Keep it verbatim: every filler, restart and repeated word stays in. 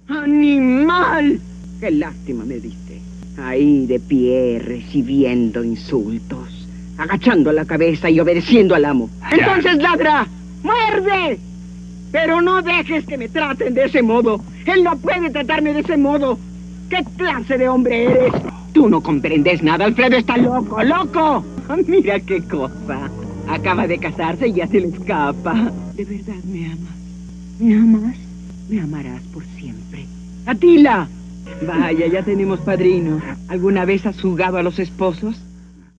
¡Animal! ¡Qué lástima me diste! Ahí de pie, recibiendo insultos, agachando la cabeza y obedeciendo al amo. ¡Entonces ladra! ¡Muerde! Pero no dejes que me traten de ese modo. Él no puede tratarme de ese modo. ¿Qué clase de hombre eres? Tú no comprendes nada. Alfredo está loco, loco. Mira qué cosa. Acaba de casarse y ya se le escapa. ¿De verdad me amas? ¿Me amas? Me amarás por siempre. ¡Atila! Vaya, ya tenemos padrino. ¿Alguna vez has jugado a los esposos?